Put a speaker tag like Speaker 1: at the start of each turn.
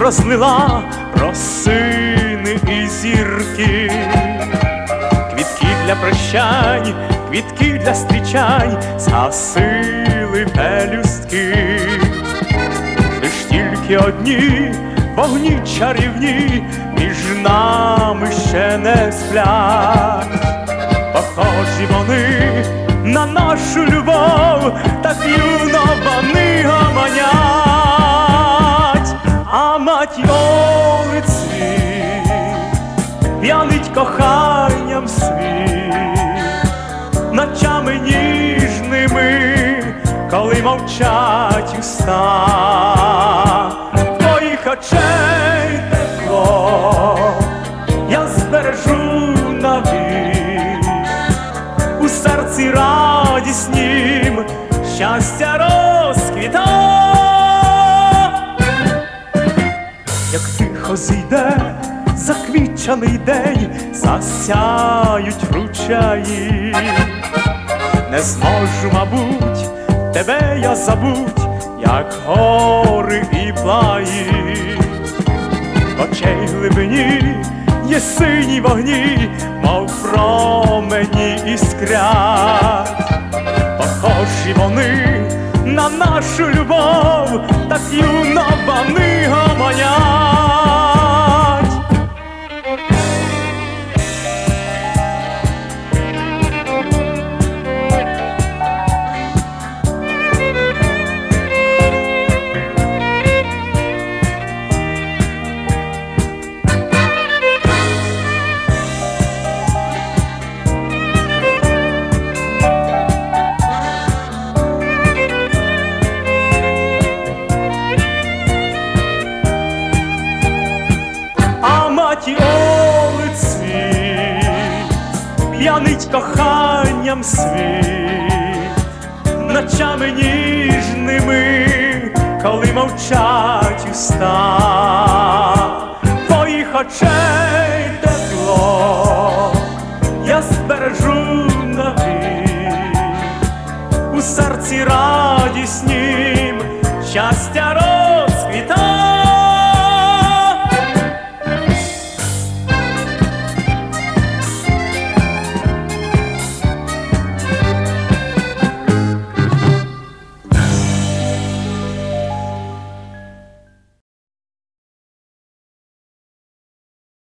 Speaker 1: розлила росини і зірки. Квітки для прощань, квітки для зустрічань згасили пелюстки. Лиш тільки одні вогні чарівні між нами ще не сплять. Похожі вони на нашу любов, так юно вони гомонять. А матьйовий цвіт п'янить коханням світ, ночами ніжними, коли мовчать уста. Твоїх очей тепло я збережу навік, у серці радіснім щастя розквіта. Як тихо зійде заквітчаний день, засяють ручаї. Не зможу, мабуть, тебе я забудь, як гори і плаї. В очей глибині є сині вогні, мов промені іскрять. Похожі вони на нашу любов, так юно вони гомонять. Матьйовий цвіт п'янить коханням світ, ночами ніжними, коли мовчать уста. Твоїх очей тепло я збережу навік, у серці радіснім щастя